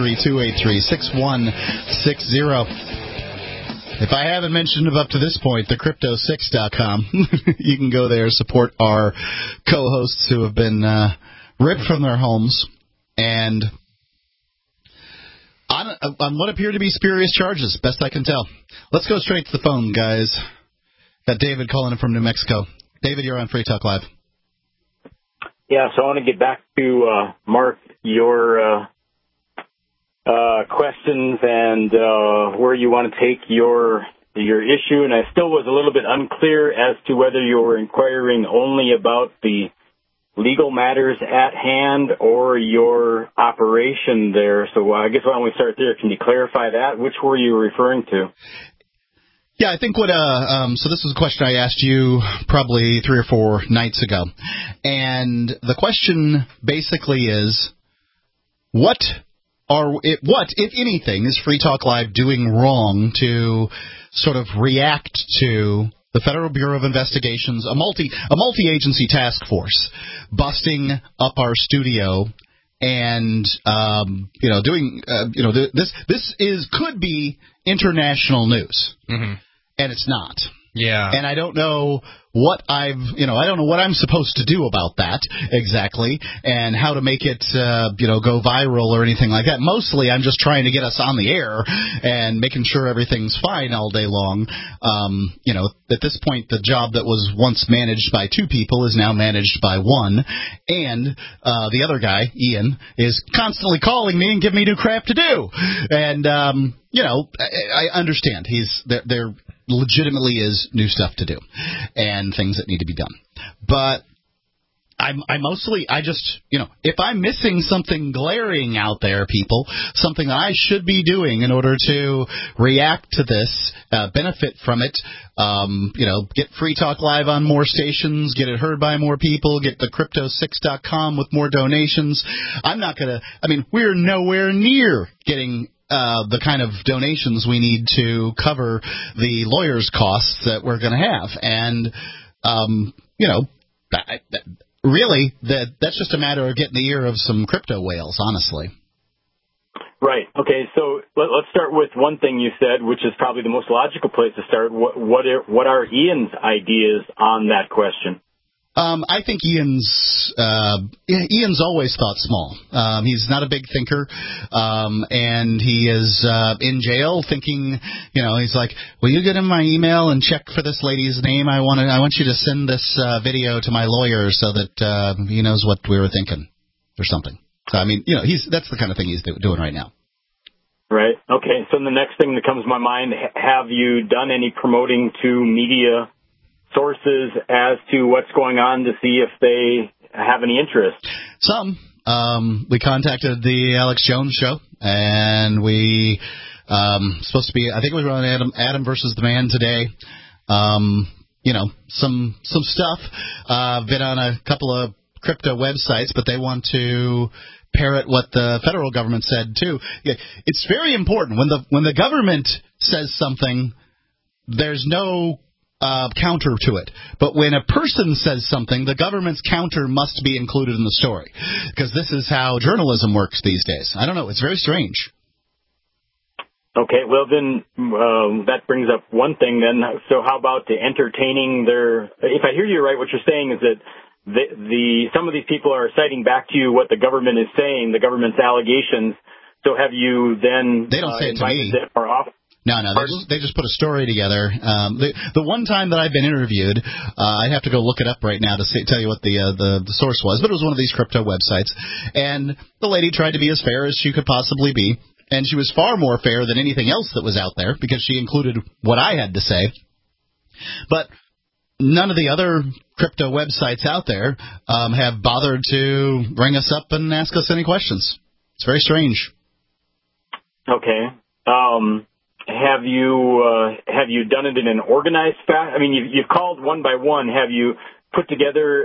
603-283-6160. If I haven't mentioned it up to this point, the Crypto6.com. You can go there, support our co-hosts who have been ripped from their homes and on what appear to be spurious charges, best I can tell. Let's go straight to the phone, guys. Got David calling in from New Mexico. David, you're on Free Talk Live.
Yeah, so I want to get back to, Mark, your questions and where you want to take your issue. And I still was a little bit unclear as to whether you were inquiring only about the legal matters at hand or your operation there. So I guess why don't we start there? Can you clarify that? Which were you referring to?
Yeah, I think so this was a question I asked you probably 3 or 4 nights ago. And the question basically is, what, if anything, is Free Talk Live doing wrong to sort of react to the Federal Bureau of Investigations, a multi-agency task force, busting up our studio and, doing, this could be international news. Mm-hmm. And it's not.
Yeah.
And I don't know what I don't know what I'm supposed to do about that exactly and how to make it, go viral or anything like that. Mostly I'm just trying to get us on the air and making sure everything's fine all day long. At this point, the job that was once managed by 2 people is now managed by 1. And the other guy, Ian, is constantly calling me and giving me new crap to do. And, I understand. There legitimately is new stuff to do and things that need to be done. But if I'm missing something glaring out there, people, something that I should be doing in order to react to this, benefit from it, get Free Talk Live on more stations, get it heard by more people, get the Crypto6.com with more donations. We're nowhere near getting the kind of donations we need to cover the lawyers' costs that we're going to have. And, really, that's just a matter of getting the ear of some crypto whales, honestly.
Right. Okay, so let's start with one thing you said, which is probably the most logical place to start. What are Ian's ideas on that question?
I think Ian's always thought small. He's not a big thinker, and he is in jail thinking, he's like, will you get in my email and check for this lady's name? I want you to send this video to my lawyer so that he knows what we were thinking or something. So, that's the kind of thing he's doing right now.
Right. Okay. So the next thing that comes to my mind, have you done any promoting to media sources as to what's going on to see if they have any interest?
Some. We contacted the Alex Jones show, and we supposed to be, I think we were on Adam versus the Man today. Some stuff. Been on a couple of crypto websites, but they want to parrot what the federal government said too. It's very important when the government says something, there's no counter to it. But when a person says something, the government's counter must be included in the story, because this is how journalism works these days. I don't know. It's very strange.
Okay, well then that brings up one thing then. So how about the entertaining if I hear you right, what you're saying is that some of these people are citing back to you what the government is saying, the government's allegations. So have you then
they don't say it to me.
No,
they just put a story together. The one time that I've been interviewed, I'd have to go look it up right now to tell you what the source was, but it was one of these crypto websites, and the lady tried to be as fair as she could possibly be, and she was far more fair than anything else that was out there because she included what I had to say. But none of the other crypto websites out there have bothered to ring us up and ask us any questions. It's very strange.
Okay. Have you done it in an organized fashion? I mean, you've called one by one. Have you put together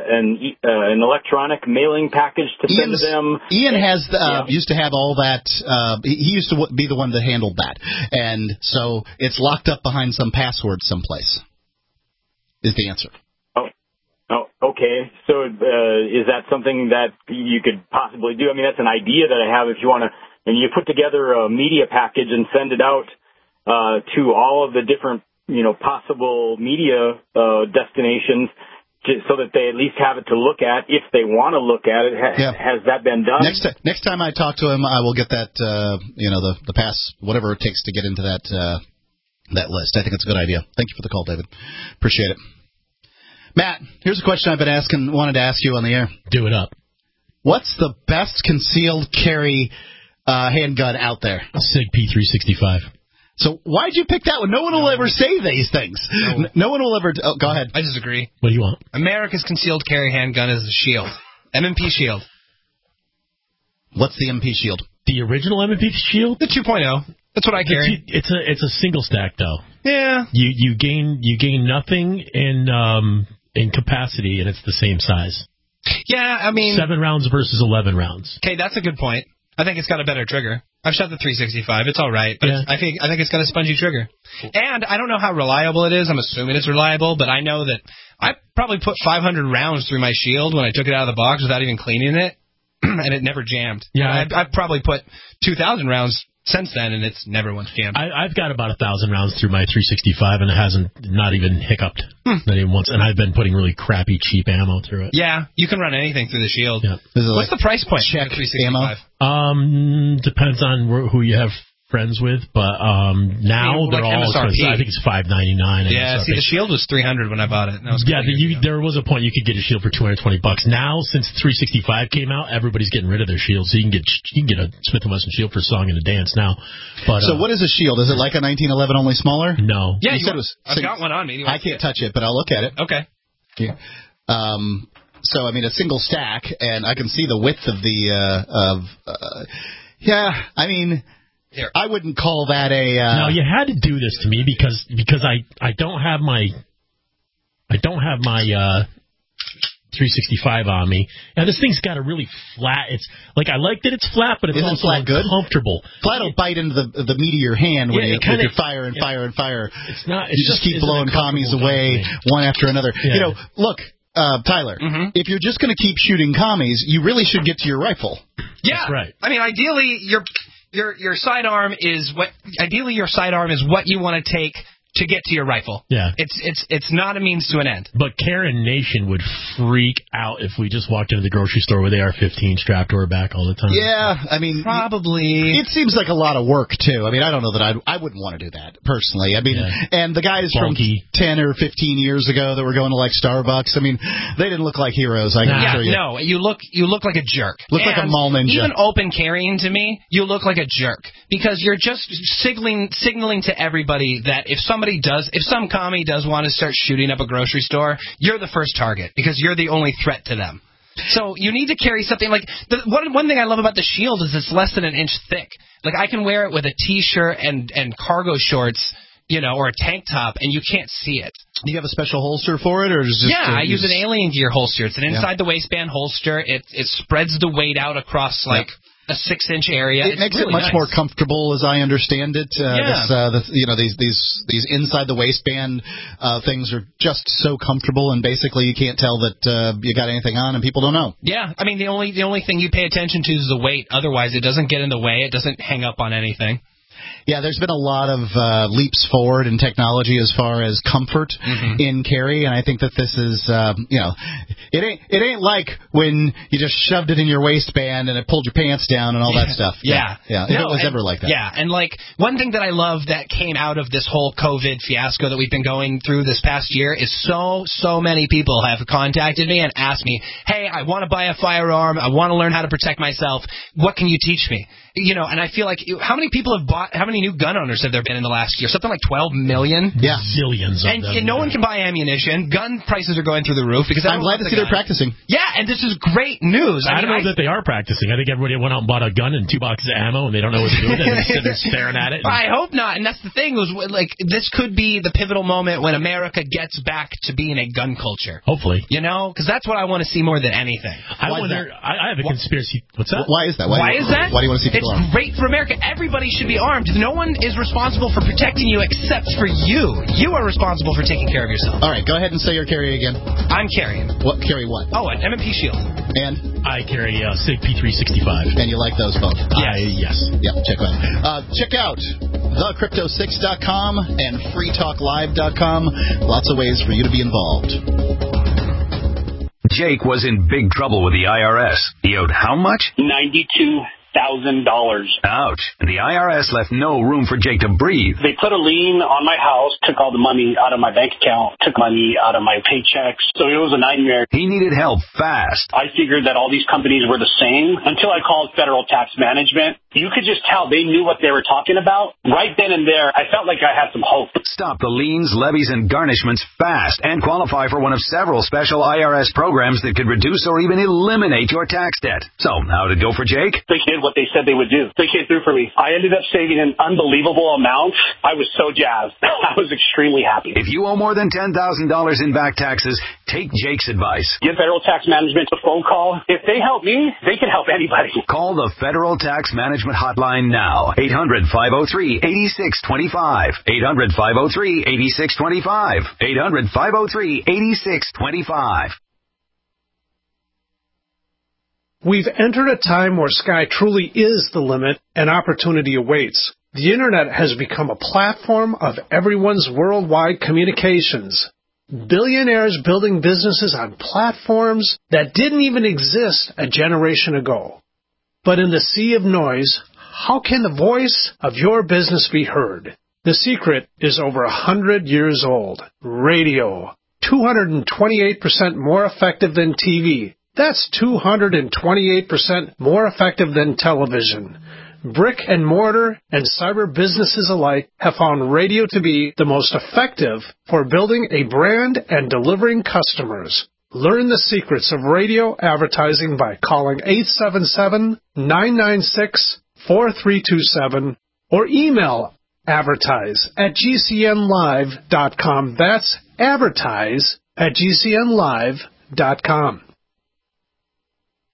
an electronic mailing package to send to them?
Ian has used to have all that. He used to be the one that handled that, and so it's locked up behind some password someplace. Is the answer.
Oh, okay. So is that something that you could possibly do? I mean, that's an idea that I have. If you want to, and you put together a media package and send it out to all of the different, possible media destinations, so that they at least have it to look at if they want to look at it. Has that been done?
Next time I talk to him, I will get that, the pass, whatever it takes to get into that list. I think it's a good idea. Thank you for the call, David. Appreciate it. Matt, here's a question I've been wanted to ask you on the air.
Do it up.
What's the best concealed carry handgun out there?
SIG P365.
So why'd you pick that one? No one will ever say these things. No one will ever. Go ahead.
I disagree.
What do you want?
America's concealed carry handgun is the Shield. M&P Shield.
What's the MP Shield?
The original M&P Shield?
The 2.0. That's what I carry.
It's a single stack though.
Yeah.
You gain nothing in capacity, and it's the same size.
Yeah, I mean
7 rounds versus 11 rounds.
Okay, that's a good point. I think it's got a better trigger. I've shot the 365. It's all right, but I think it's got a spongy trigger. And I don't know how reliable it is. I'm assuming it's reliable, but I know that I probably put 500 rounds through my Shield when I took it out of the box without even cleaning it, and it never jammed. Yeah, I've probably put 2,000 rounds since then, and it's never once jammed.
I've got about 1,000 rounds through my 365, and it hasn't not even hiccuped, not even once. And I've been putting really crappy, cheap ammo through it.
Yeah, you can run anything through the Shield.
Yeah.
What's the price point?
Check
365.
ammo.
Depends on who you have friends with, but now they're all expensive. I think it's $5.99.
Yeah, see, the Shield was $300 when I bought it.
There was a point you could get a Shield for $220. Now, since 365 came out, everybody's getting rid of their Shields, so you can get a Smith & Wesson Shield for a song and a dance now. But
so what is a Shield? Is it like a 1911 only smaller?
No.
Yeah, I've got one on me.
I can't touch it, but I'll look at it.
Okay.
Yeah. So I mean, a single stack, and I can see the width of I mean.
Here.
I wouldn't call that a.
No, you had to do this to me because I don't have my 365 on me, and this thing's got a really flat. It's like I like that it's flat, but it's
Isn't
also uncomfortable.
Flat will bite into the meat of your hand when you fire and fire and fire.
It's not.
You just keep blowing commies away one after another.
Yeah.
Look. Tyler, if you're just going to keep shooting commies, you really should get to your rifle.
Yeah,
that's right.
I mean, ideally, your sidearm is what. Ideally, your sidearm is what you want to take to get to your rifle.
Yeah.
It's not a means to an end.
But Karen Nation would freak out if we just walked into the grocery store with AR-15 strapped to our back all the time.
Yeah, I mean,
probably.
It seems like a lot of work too. I mean, I don't know that I wouldn't want to do that personally. I mean, and the guys
Bulky.
from 10 or 15 years ago that were going to like Starbucks, I mean, they didn't look like heroes. I can assure you.
No, you look like a jerk.
Look like a mall ninja.
Even open carrying to me, you look like a jerk because you're just signaling to everybody that if some commie does want to start shooting up a grocery store, you're the first target because you're the only threat to them. So you need to carry something like one thing I love about the shield is it's less than an inch thick. Like I can wear it with a t-shirt and cargo shorts, or a tank top, and you can't see it.
Do you have a special holster for it, or is it just?
Yeah, I use an Alien Gear holster. It's an inside the waistband holster. It spreads the weight out across a 6-inch area.
It makes it much more comfortable, as I understand it. These inside the waistband things are just so comfortable, and basically you can't tell that you got anything on, and people don't know.
Yeah, I mean the only thing you pay attention to is the weight. Otherwise, it doesn't get in the way. It doesn't hang up on anything.
Yeah, there's been a lot of leaps forward in technology as far as comfort in carry, and I think that this is, it ain't like when you just shoved it in your waistband and it pulled your pants down and all that stuff.
Yeah.
If it was ever like that.
Yeah, and one thing that I love that came out of this whole COVID fiasco that we've been going through this past year is so many people have contacted me and asked me, hey, I want to buy a firearm, I want to learn how to protect myself, what can you teach me? And I feel like how many new gun owners have there been in the last year? Something like 12 million?
Yeah.
Zillions of them.
And no one can buy ammunition. Gun prices are going through the roof. Because
I'm glad to see they're practicing.
Yeah, and this is great news.
I don't know that they are practicing. I think everybody went out and bought a gun and 2 boxes of ammo, and they don't know what to do with it. They're sitting there staring at it.
I hope not. And that's the thing. This could be the pivotal moment when America gets back to being a gun culture.
Hopefully.
Because that's what I want to see more than anything.
I wonder. I have a conspiracy. What's that?
Why is that?
Why is that?
Why do you want to see people armed?
It's great for America. Everybody should be armed. No one is responsible for protecting you except for you. You are responsible for taking care of yourself.
All right, go ahead and say your carry again.
I'm carrying.
What? Carry what?
Oh, an M&P shield.
And?
I carry a SIG P365.
And you like those both?
Yes.
Yeah, check out thecrypto6.com and freetalklive.com. Lots of ways for you to be involved.
Jake was in big trouble with the IRS. He owed how much?
$92,000.
Ouch. And the IRS left no room for Jake to breathe.
They put a lien on my house, took all the money out of my bank account, took money out of my paychecks. So it was a nightmare.
He needed help fast.
I figured that all these companies were the same until I called Federal Tax Management. You could just tell they knew what they were talking about. Right then and there, I felt like I had some hope.
Stop the liens, levies, and garnishments fast and qualify for one of several special IRS programs that could reduce or even eliminate your tax debt. So, how did it go for Jake?
They did what they said they would do. They came through for me. I ended up saving an unbelievable amount. I was so jazzed. I was extremely happy.
If you owe more than $10,000 in back taxes, take Jake's advice.
Give Federal Tax Management a phone call. If they help me, they can help anybody.
Call the Federal Tax Management Hotline now. 800-503-8625. 800-503-8625. 800-503-8625.
We've entered a time where sky truly is the limit and opportunity awaits. The Internet has become a platform of everyone's worldwide communications. Billionaires building businesses on platforms that didn't even exist a generation ago. But in the sea of noise, how can the voice of your business be heard? The secret is over 100 years old. Radio. 228% more effective than TV. That's 228% more effective than television. Brick and mortar and cyber businesses alike have found radio to be the most effective for building a brand and delivering customers. Learn the secrets of radio advertising by calling 877-996-4327 or email advertise@gcnlive.com. That's advertise@gcnlive.com.